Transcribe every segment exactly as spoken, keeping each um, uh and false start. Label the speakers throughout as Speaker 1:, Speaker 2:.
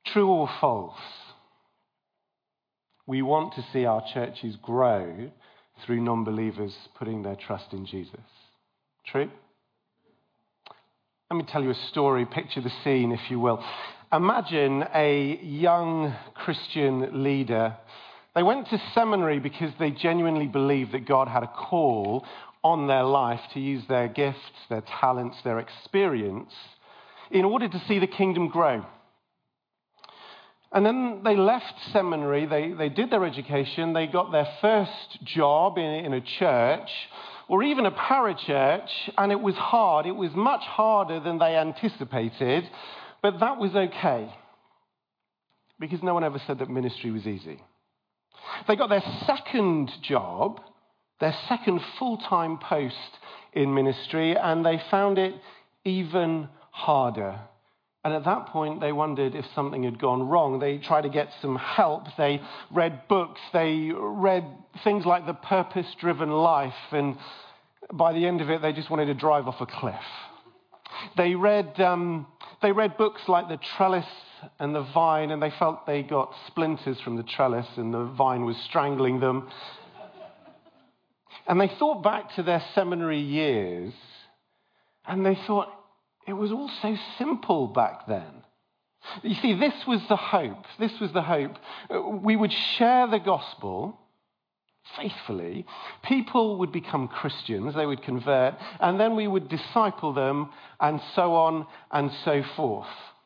Speaker 1: True or false? We want to see our churches grow through non-believers putting their trust in Jesus. True? Let me tell you a story. Picture the scene, if you will. Imagine a young Christian leader. They went to seminary because they genuinely believed that God had a call on their life to use their gifts, their talents, their experience in order to see the kingdom grow. And then they left seminary, they, they did their education, they got their first job in, in a church, or even a parachurch, and it was hard. It was much harder than they anticipated, but that was okay, because no one ever said that ministry was easy. They got their second job, their second full-time post in ministry, and they found it even harder. And at that point, they wondered if something had gone wrong. They tried to get some help. They read books. They read things like The Purpose-Driven Life. And by the end of it, they just wanted to drive off a cliff. They read, um, they read books like The Trellis and the Vine, and they felt they got splinters from the trellis and the vine was strangling them. And they thought back to their seminary years, and they thought, it was all so simple back then. You see, this was the hope. This was the hope. We would share the gospel faithfully. People would become Christians. They would convert. And then we would disciple them, and so on and so forth.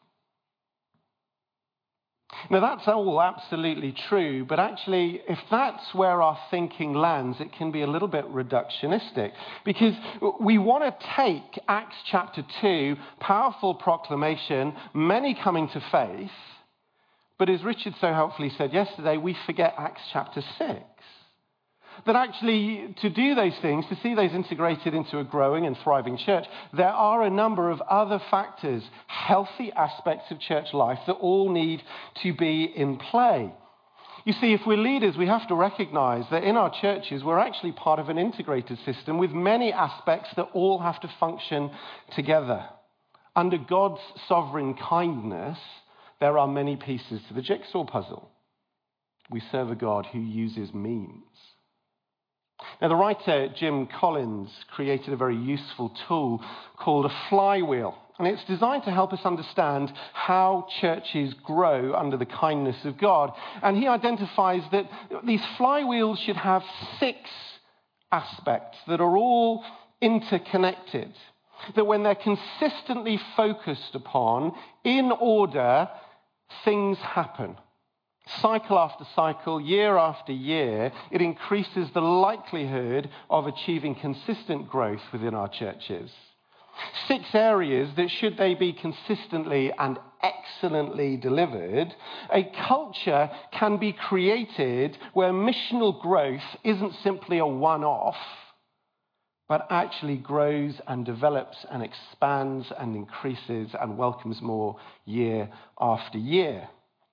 Speaker 1: Now, that's all absolutely true, but actually, if that's where our thinking lands, it can be a little bit reductionistic, because we want to take Acts chapter two, powerful proclamation, many coming to faith, but as Richard so helpfully said yesterday, we forget Acts chapter six. That actually, to do those things, to see those integrated into a growing and thriving church, there are a number of other factors, healthy aspects of church life that all need to be in play. You see, if we're leaders, we have to recognize that in our churches, we're actually part of an integrated system with many aspects that all have to function together. Under God's sovereign kindness, there are many pieces to the jigsaw puzzle. We serve a God who uses means. Now, the writer Jim Collins created a very useful tool called a flywheel, and it's designed to help us understand how churches grow under the kindness of God. And he identifies that these flywheels should have six aspects that are all interconnected, that when they're consistently focused upon, in order, things happen. Cycle after cycle, year after year, it increases the likelihood of achieving consistent growth within our churches. Six areas that, should they be consistently and excellently delivered, a culture can be created where missional growth isn't simply a one-off, but actually grows and develops and expands and increases and welcomes more year after year.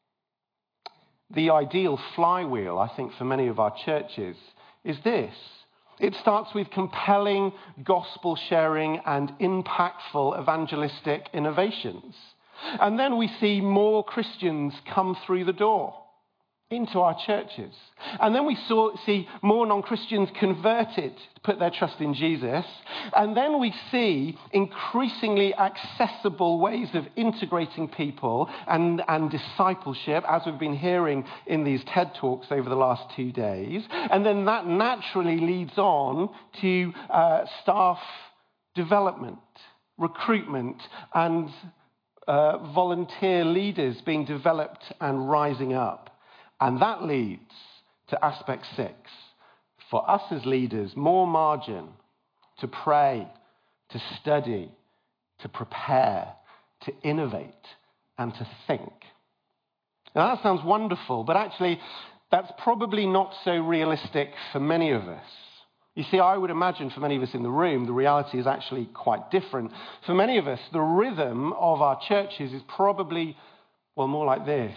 Speaker 1: The ideal flywheel, I think, for many of our churches is this. It starts with compelling gospel sharing and impactful evangelistic innovations. And then we see more Christians come through the door into our churches. And then we saw, see more non-Christians converted to put their trust in Jesus. And then we see increasingly accessible ways of integrating people and, and discipleship, as we've been hearing in these TED Talks over the last two days. And then that naturally leads on to uh, staff development, recruitment, and uh, volunteer leaders being developed and rising up. And that leads to aspect six. For us as leaders, more margin to pray, to study, to prepare, to innovate, and to think. Now that sounds wonderful, but actually that's probably not so realistic for many of us. You see, I would imagine for many of us in the room, the reality is actually quite different. For many of us, the rhythm of our churches is probably, well, more like this.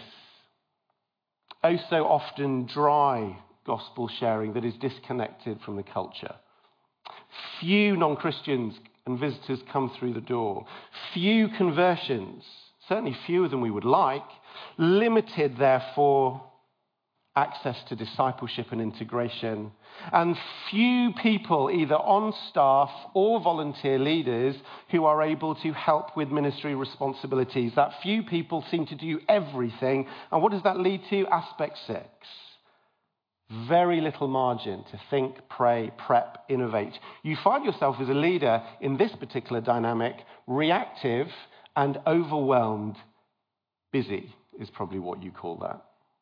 Speaker 1: Oh, so often dry gospel sharing that is disconnected from the culture. Few non-Christians and visitors come through the door. Few conversions, certainly fewer than we would like, limited, therefore, access to discipleship and integration, and few people, either on staff or volunteer leaders, who are able to help with ministry responsibilities. That few people seem to do everything. And what does that lead to? Aspect six. Very little margin to think, pray, prep, innovate. You find yourself as a leader in this particular dynamic, reactive and overwhelmed. Busy is probably what you call that.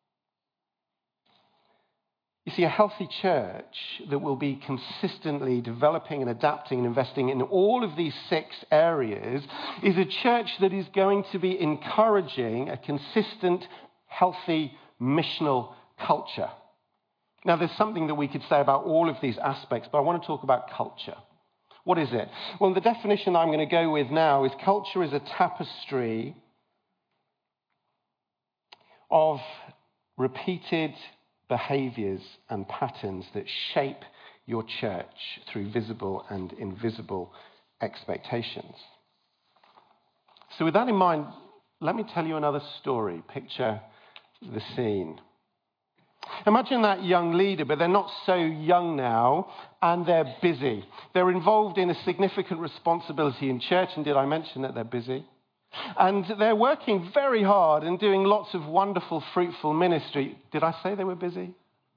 Speaker 1: You see, a healthy church that will be consistently developing and adapting and investing in all of these six areas is a church that is going to be encouraging a consistent, healthy, missional culture. Now, there's something that we could say about all of these aspects, but I want to talk about culture. What is it? Well, the definition I'm going to go with now is culture is a tapestry of repeated behaviors and patterns that shape your church through visible and invisible expectations. So with that in mind, let me tell you another story. Picture the scene. Imagine that young leader, but they're not so young now, and they're busy. They're involved in a significant responsibility in church, and did I mention that they're busy? And they're working very hard and doing lots of wonderful, fruitful ministry. Did I say they were busy?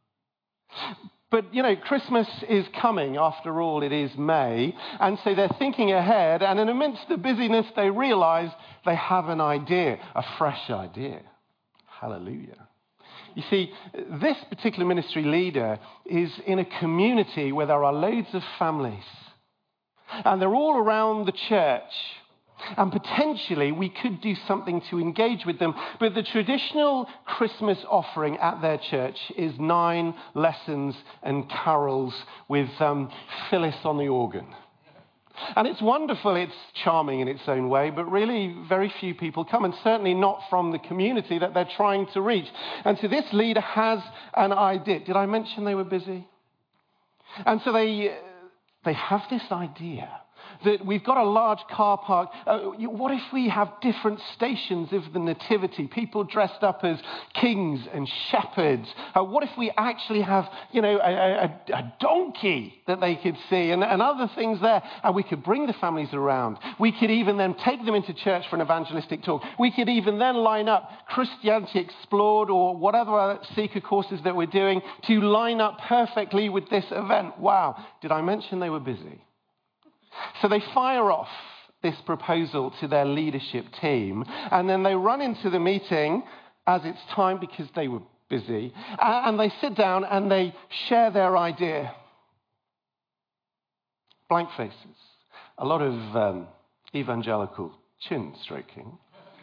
Speaker 1: But, you know, Christmas is coming. After all, it is May. And so they're thinking ahead. And in amidst the busyness, they realize they have an idea, a fresh idea. Hallelujah. You see, this particular ministry leader is in a community where there are loads of families. And they're all around the church. And potentially we could do something to engage with them. But the traditional Christmas offering at their church is nine lessons and carols with um, Phyllis on the organ. And it's wonderful, it's charming in its own way, but really very few people come, and certainly not from the community that they're trying to reach. And so this leader has an idea. Did I mention they were busy? And so they, they have this idea that we've got a large car park. Uh, what if we have different stations of the nativity? People dressed up as kings and shepherds. Uh, what if we actually have, you know, a, a, a donkey that they could see and, and other things there? And we could bring the families around. We could even then take them into church for an evangelistic talk. We could even then line up Christianity Explored or whatever seeker courses that we're doing to line up perfectly with this event. Wow. Did I mention they were busy? So they fire off this proposal to their leadership team, and then they run into the meeting as it's time because they were busy, and they sit down and they share their idea. Blank faces. A lot of um, evangelical chin stroking.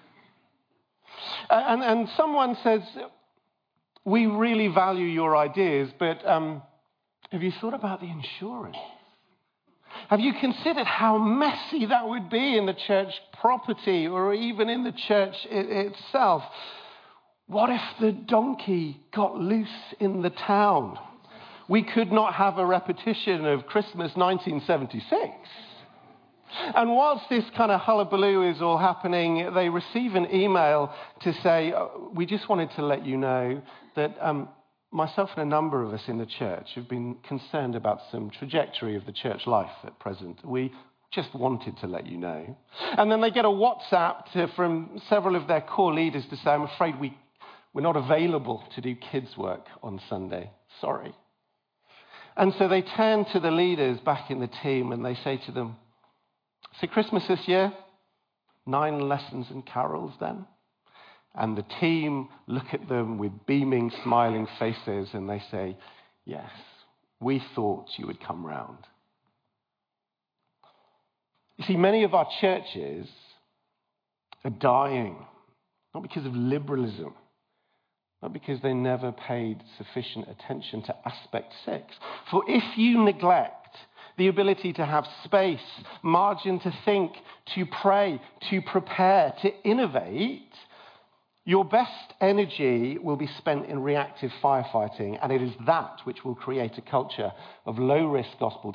Speaker 1: And, and someone says, we really value your ideas, but um, have you thought about the insurance? Have you considered how messy that would be in the church property or even in the church it itself? What if the donkey got loose in the town? We could not have a repetition of Christmas nineteen seventy-six. And whilst this kind of hullabaloo is all happening, they receive an email to say, oh, we just wanted to let you know that um, myself and a number of us in the church have been concerned about some trajectory of the church life at present. We just wanted to let you know. And then they get a WhatsApp to, from several of their core leaders to say, I'm afraid we, we're not available to do kids' work on Sunday. Sorry. And so they turn to the leaders back in the team and they say to them, so Christmas this year, nine lessons and carols then? And the team look at them with beaming, smiling faces and they say, yes, we thought you would come round. You see, many of our churches are dying, not because of liberalism, but because they never paid sufficient attention to aspect six. For if you neglect the ability to have space, margin to think, to pray, to prepare, to innovate, your best energy will be spent in reactive firefighting, and it is that which will create a culture of low-risk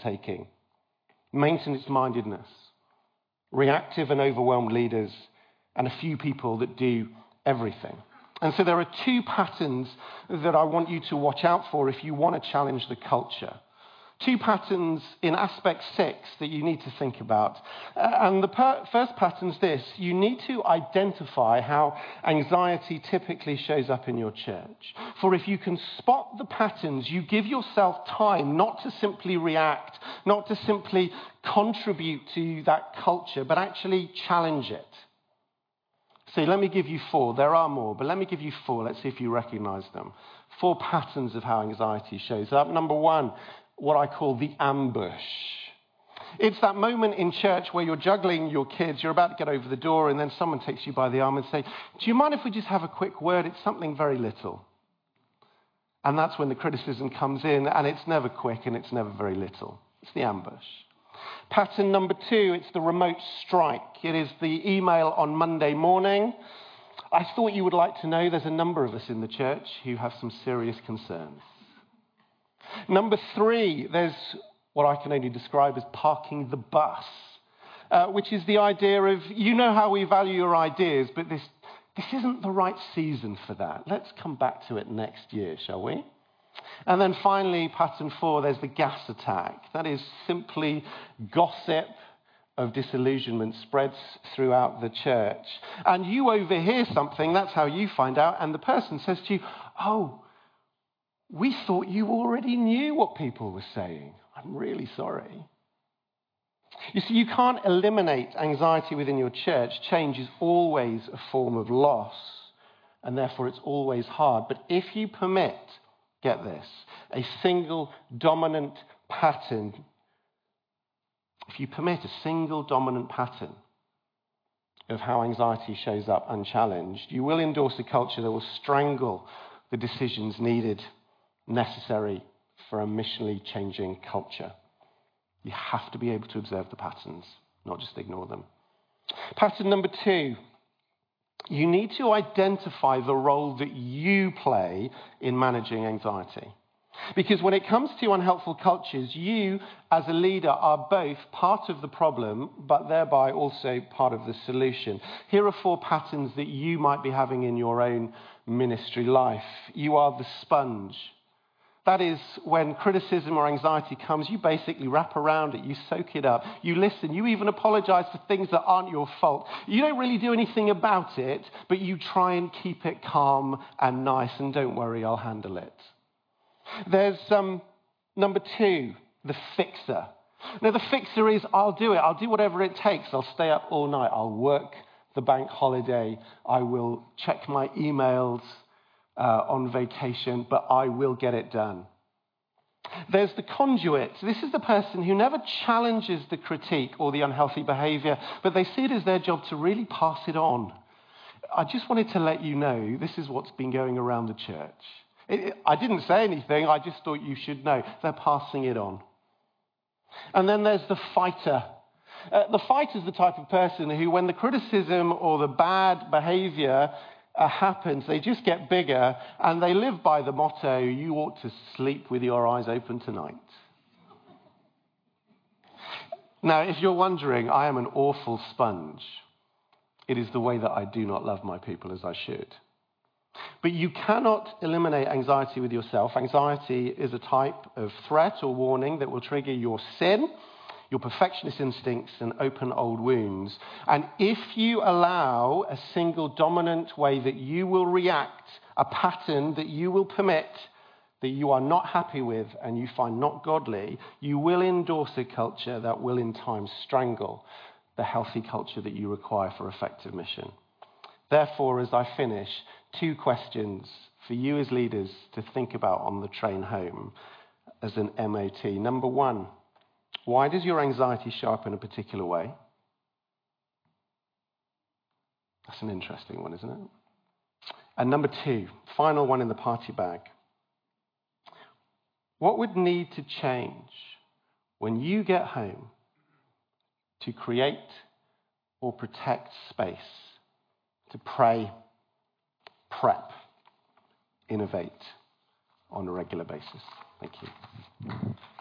Speaker 1: gospel-taking, maintenance-mindedness, reactive and overwhelmed leaders, and a few people that do everything. And so there are two patterns that I want you to watch out for if you want to challenge the culture. Two patterns in aspect six that you need to think about. Uh, and the per- first pattern is this. You need to identify how anxiety typically shows up in your church. For if you can spot the patterns, you give yourself time not to simply react, not to simply contribute to that culture, but actually challenge it. So let me give you four. There are more, but let me give you four. Let's see if you recognize them. Four patterns of how anxiety shows up. Number one, what I call the ambush. It's that moment in church where you're juggling your kids, you're about to get over the door, and then someone takes you by the arm and say, do you mind if we just have a quick word? It's something very little. And that's when the criticism comes in, and it's never quick and it's never very little. It's the ambush. Pattern number two, it's the remote strike. It is the email on Monday morning. I thought you would like to know there's a number of us in the church who have some serious concerns. Number three, there's what I can only describe as parking the bus, uh, which is the idea of, you know how we value your ideas, but this, this isn't the right season for that. Let's come back to it next year, shall we? And then finally, pattern four, there's the gas attack. That is simply gossip of disillusionment spreads throughout the church. And you overhear something, that's how you find out, and the person says to you, oh, we thought you already knew what people were saying. I'm really sorry. You see, you can't eliminate anxiety within your church. Change is always a form of loss, and therefore it's always hard. But if you permit, get this, a single dominant pattern, if you permit a single dominant pattern of how anxiety shows up unchallenged, you will endorse a culture that will strangle the decisions needed necessary for a missionally changing culture. You have to be able to observe the patterns, not just ignore them. Pattern number two, you need to identify the role that you play in managing anxiety. Because when it comes to unhelpful cultures, you as a leader are both part of the problem, but thereby also part of the solution. Here are four patterns that you might be having in your own ministry life. You are the sponge. That is, when criticism or anxiety comes, you basically wrap around it, you soak it up, you listen, you even apologize for things that aren't your fault. You don't really do anything about it, but you try and keep it calm and nice, and don't worry, I'll handle it. There's um, number two, the fixer. Now, the fixer is, I'll do it, I'll do whatever it takes, I'll stay up all night, I'll work the bank holiday, I will check my emails, Uh, on vacation, but I will get it done. There's the conduit. This is the person who never challenges the critique or the unhealthy behavior, but they see it as their job to really pass it on. I just wanted to let you know this is what's been going around the church. It, it, I didn't say anything, I just thought you should know. They're passing it on. And then there's the fighter. Uh, the fighter is the type of person who, when the criticism or the bad behavior Uh, happens, they just get bigger, and they live by the motto, you ought to sleep with your eyes open tonight. Now, if you're wondering, I am an awful sponge. It is the way that I do not love my people as I should. But you cannot eliminate anxiety with yourself. Anxiety is a type of threat or warning that will trigger your sin, your perfectionist instincts, and open old wounds. And if you allow a single dominant way that you will react, a pattern that you will permit, that you are not happy with and you find not godly, you will endorse a culture that will in time strangle the healthy culture that you require for effective mission. Therefore, as I finish, two questions for you as leaders to think about on the train home as an M O T. Number one, why does your anxiety show up in a particular way? That's an interesting one, isn't it? And number two, final one in the party bag. What would need to change when you get home to create or protect space to pray, prep, innovate on a regular basis? Thank you.